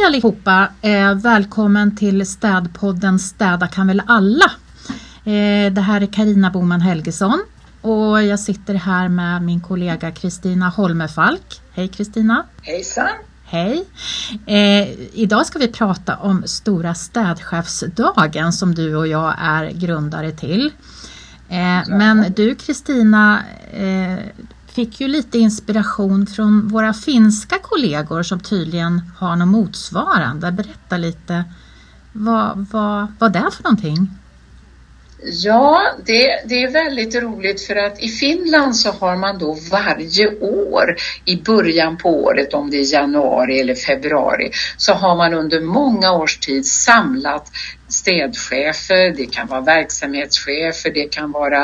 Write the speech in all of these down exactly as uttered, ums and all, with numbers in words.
allihopa, eh, välkommen till städpodden Städa kan väl alla. Eh, det här är Carina Boman Helgesson och jag sitter här med min kollega Kristina Holmefalk. Hej Kristina. Hejsan. Hej. Eh, idag ska vi prata om Stora städchefsdagen som du och jag är grundare till. Eh, men du Kristina eh, fick ju lite inspiration från våra finska kollegor som tydligen har något motsvarande. Berätta lite vad, vad, vad det är för någonting. Ja, det, det är väldigt roligt för att i Finland så har man då varje år i början på året, om det är januari eller februari, så har man under många års tid samlat städchefer, det kan vara verksamhetschefer, det kan vara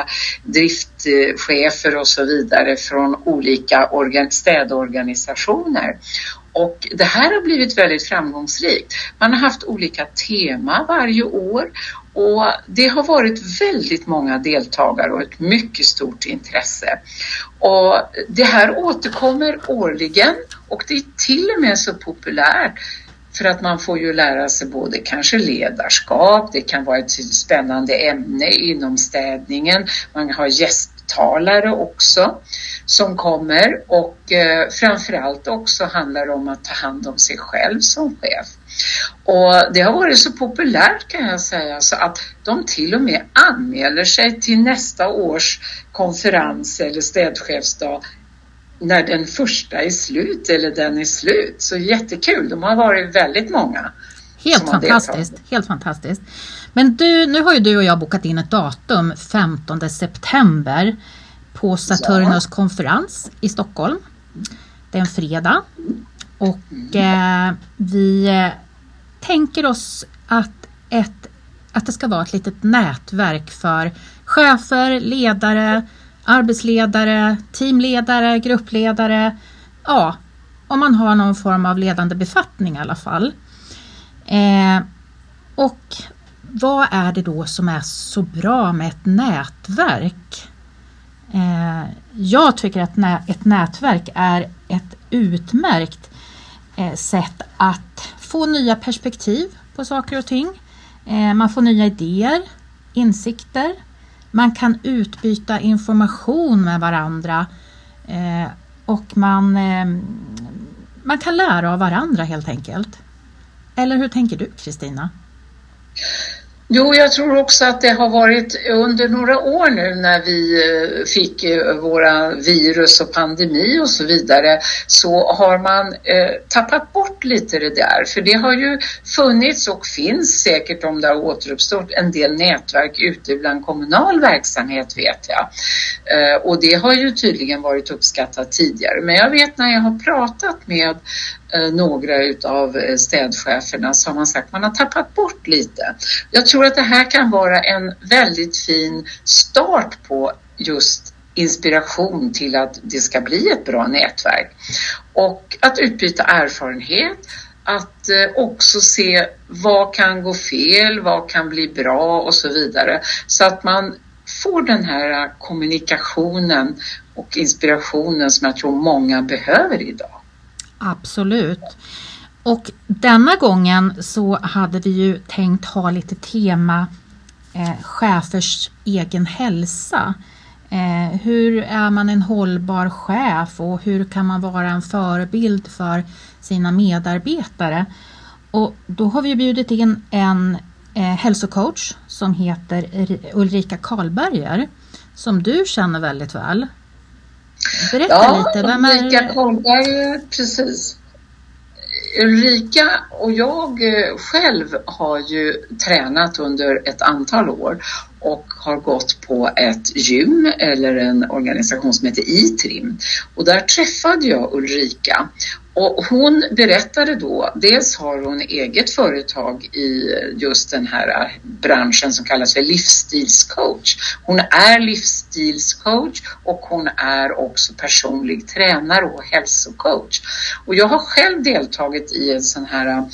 driftchefer och så vidare från olika organ- städorganisationer. Och det här har blivit väldigt framgångsrikt. Man har haft olika tema varje år och det har varit väldigt många deltagare och ett mycket stort intresse. Och det här återkommer årligen och det är till och med så populärt för att man får ju lära sig både kanske ledarskap, det kan vara ett spännande ämne inom städningen, man har gästtalare också som kommer och eh, framförallt också handlar om att ta hand om sig själv som chef. Och det har varit så populärt kan jag säga så att de till och med anmäler sig till nästa års konferens eller städchefsdag när den första är slut eller den är slut. Så jättekul, de har varit väldigt många. Helt fantastiskt, helt fantastiskt. Men du, nu har ju du och jag bokat in ett datum femtonde september på Saturnus ja. konferens i Stockholm. Det är en fredag och mm. eh, vi eh, tänker oss att, ett, att det ska vara ett litet nätverk för chefer, ledare, arbetsledare, teamledare, gruppledare. Ja, om man har någon form av ledande befattning i alla fall. Eh, och vad är det då som är så bra med ett nätverk? Eh, jag tycker att nä- ett nätverk är ett utmärkt eh, sätt att få nya perspektiv på saker och ting. Eh, man får nya idéer, insikter. Man kan utbyta information med varandra eh, och man, eh, man kan lära av varandra helt enkelt. Eller hur tänker du, Kristina? Jo, jag tror också att det har varit under några år nu när vi fick våra virus och pandemi och så vidare så har man eh, tappat bort lite det där. För det har ju funnits och finns säkert om det har återuppstått en del nätverk ute bland kommunal verksamhet vet jag. Eh, och det har ju tydligen varit uppskattat tidigare. Men jag vet när jag har pratat med några utav städcheferna så har man sagt att man har tappat bort lite. Jag tror att det här kan vara en väldigt fin start på just inspiration till att det ska bli ett bra nätverk. Och att utbyta erfarenhet, att också se vad kan gå fel, vad kan bli bra och så vidare. Så att man får den här kommunikationen och inspirationen som jag tror många behöver idag. Absolut. Och denna gången så hade vi ju tänkt ha lite tema eh, chefers egen hälsa. Eh, hur är man en hållbar chef och hur kan man vara en förebild för sina medarbetare? Och då har vi bjudit in en eh, hälsocoach som heter Ulrika Karlberger som du känner väldigt väl. Berätta ja, lite. Vem är... Ulrika Karlberg, precis. Ulrika och jag själv har ju tränat under ett antal år och har gått på ett gym eller en organisation som heter I-trim. Och där träffade jag Ulrika. Och hon berättade då, dels har hon eget företag i just den här branschen som kallas för livsstilscoach. Hon är livsstilscoach och hon är också personlig tränare och hälsocoach. Och jag har själv deltagit i en sån här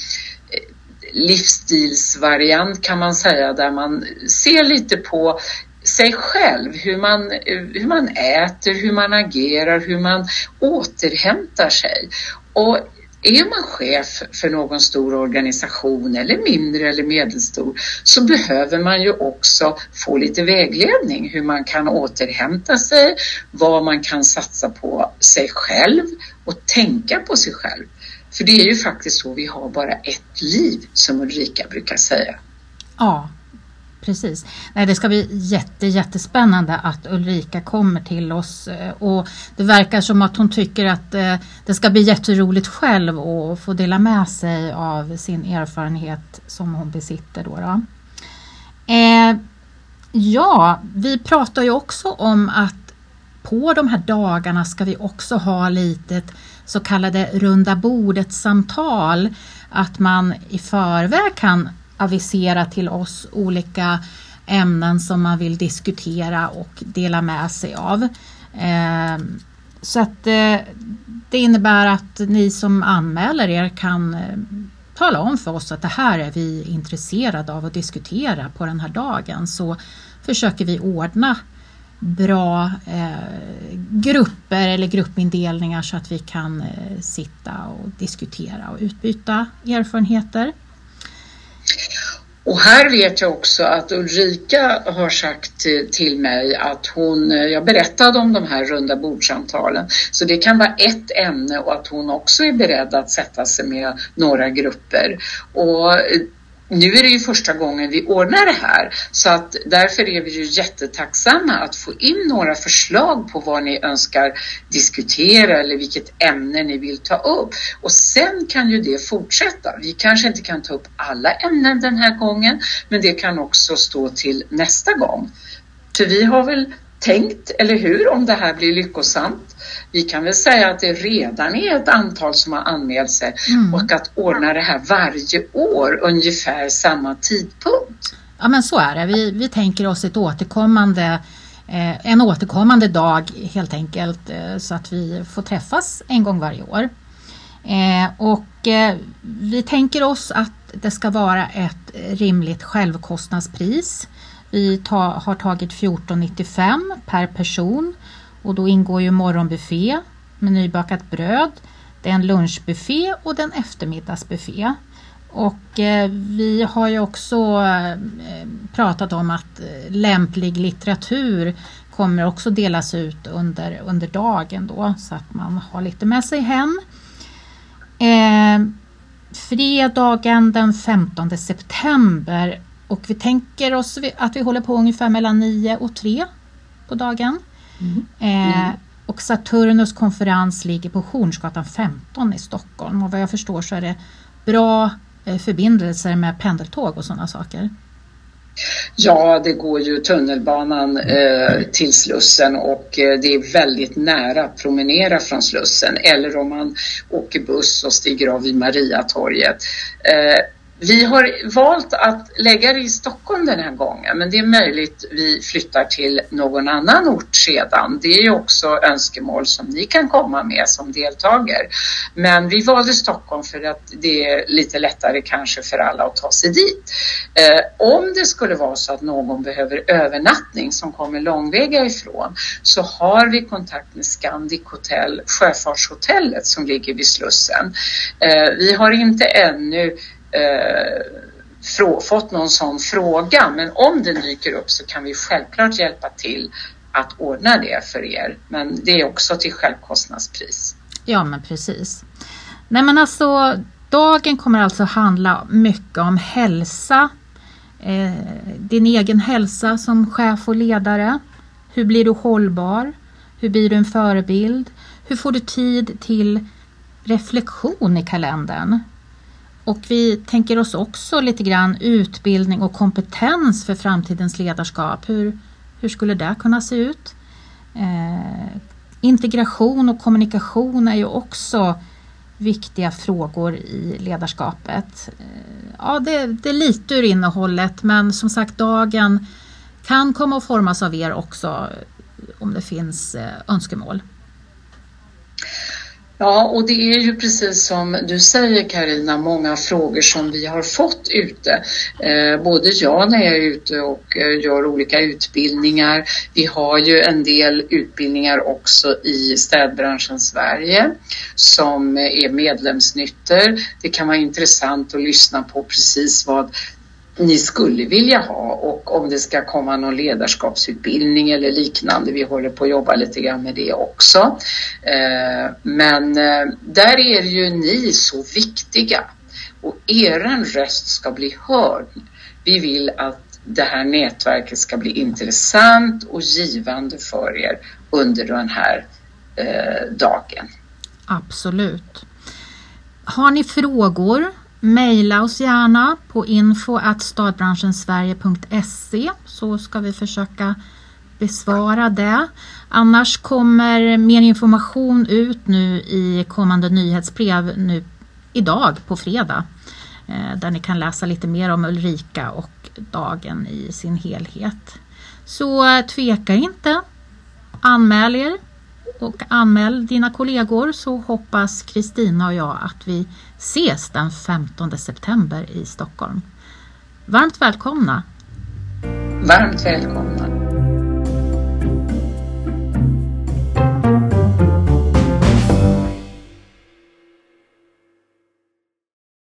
livsstilsvariant kan man säga där man ser lite på sig själv, hur man, hur man äter, hur man agerar, hur man återhämtar sig. Och är man chef för någon stor organisation eller mindre eller medelstor, så behöver man ju också få lite vägledning hur man kan återhämta sig, vad man kan satsa på sig själv och tänka på sig själv. För det är ju faktiskt så, vi har bara ett liv, som Ulrika brukar säga. Ja, precis. Nej, det ska bli jätte, jättespännande att Ulrika kommer till oss, och det verkar som att hon tycker att eh, det ska bli jätteroligt själv att få dela med sig av sin erfarenhet som hon besitter då. då. Eh, ja, vi pratar ju också om att på de här dagarna ska vi också ha lite så kallade runda bordet-samtal, att man i förväg kan avisera till oss olika ämnen som man vill diskutera och dela med sig av. Eh, så att eh, det innebär att ni som anmäler er kan eh, tala om för oss att det här är vi intresserade av att diskutera på den här dagen, så försöker vi ordna bra eh, grupper eller gruppindelningar så att vi kan eh, sitta och diskutera och utbyta erfarenheter. Och här vet jag också att Ulrika har sagt till mig att hon, jag berättade om de här runda bordsamtalen, så det kan vara ett ämne, och att hon också är beredd att sätta sig med några grupper. Och nu är det ju första gången vi ordnar det här, så att därför är vi ju jättetacksamma att få in några förslag på vad ni önskar diskutera eller vilket ämne ni vill ta upp. Och sen kan ju det fortsätta. Vi kanske inte kan ta upp alla ämnen den här gången, men det kan också stå till nästa gång. För vi har väl tänkt, eller hur, om det här blir lyckosamt. Vi kan väl säga att det redan är ett antal som har anmält sig, mm. och att ordna det här varje år ungefär samma tidpunkt. Ja, men så är det. Vi, vi tänker oss ett återkommande, eh, en återkommande dag helt enkelt, eh, så att vi får träffas en gång varje år. Eh, och eh, vi tänker oss att det ska vara ett rimligt självkostnadspris. Vi ta, har tagit fjorton nittiofem per person. Och då ingår ju morgonbuffé med nybakat bröd, det är en lunchbuffé och den eftermiddagsbuffé. Och eh, vi har ju också eh, pratat om att eh, lämplig litteratur kommer också delas ut under, under dagen då, så att man har lite med sig hem. Eh, fredagen den femtonde september, och vi tänker oss att vi håller på ungefär mellan nio och tre på dagen. Mm. Eh, och Saturnus konferens ligger på Hornsgatan femton i Stockholm, och vad jag förstår så är det bra eh, förbindelser med pendeltåg och sådana saker. Ja, det går ju tunnelbanan eh, till Slussen, och eh, det är väldigt nära att promenera från Slussen, eller om man åker buss och stiger av vid Mariatorget. Eh, Vi har valt att lägga det i Stockholm den här gången, men det är möjligt vi flyttar till någon annan ort sedan. Det är ju också önskemål som ni kan komma med som deltagare. Men vi valde Stockholm för att det är lite lättare kanske för alla att ta sig dit. Eh, om det skulle vara så att någon behöver övernattning som kommer långväga ifrån, så har vi kontakt med Scandic Hotel, Sjöfartshotellet som ligger vid Slussen. Eh, vi har inte ännu Eh, frå, fått någon sån fråga, men om det dyker upp så kan vi självklart hjälpa till att ordna det för er, men det är också till självkostnadspris. Ja, men precis. Nej, men alltså dagen kommer alltså handla mycket om hälsa, eh, din egen hälsa som chef och ledare. Hur blir du hållbar? Hur blir du en förebild? Hur får du tid till reflektion i kalendern? Och vi tänker oss också lite grann utbildning och kompetens för framtidens ledarskap. Hur, hur skulle det kunna se ut? Eh, integration och kommunikation är ju också viktiga frågor i ledarskapet. Eh, ja, det, det är lite ur innehållet, men som sagt, dagen kan komma att formas av er också om det finns eh, önskemål. Ja, och det är ju precis som du säger Carina, många frågor som vi har fått ute. Eh, både jag när jag är ute och eh, gör olika utbildningar. Vi har ju en del utbildningar också i städbranschen Sverige som är medlemsnyttor. Det kan vara intressant att lyssna på precis vad ni skulle vilja ha och om det ska komma någon ledarskapsutbildning eller liknande. Vi håller på att jobba lite grann med det också. Men där är ju ni så viktiga och er röst ska bli hörd. Vi vill att det här nätverket ska bli intressant och givande för er under den här dagen. Absolut. Har ni frågor? Maila oss gärna på info at stadbranschensverige punkt se så ska vi försöka besvara det. Annars kommer mer information ut nu i kommande nyhetsbrev nu idag på fredag. Där ni kan läsa lite mer om Ulrika och dagen i sin helhet. Så tveka inte, anmäl er. Och anmäl dina kollegor så hoppas Kristina och jag att vi ses den femtonde september i Stockholm. Varmt välkomna! Varmt välkomna!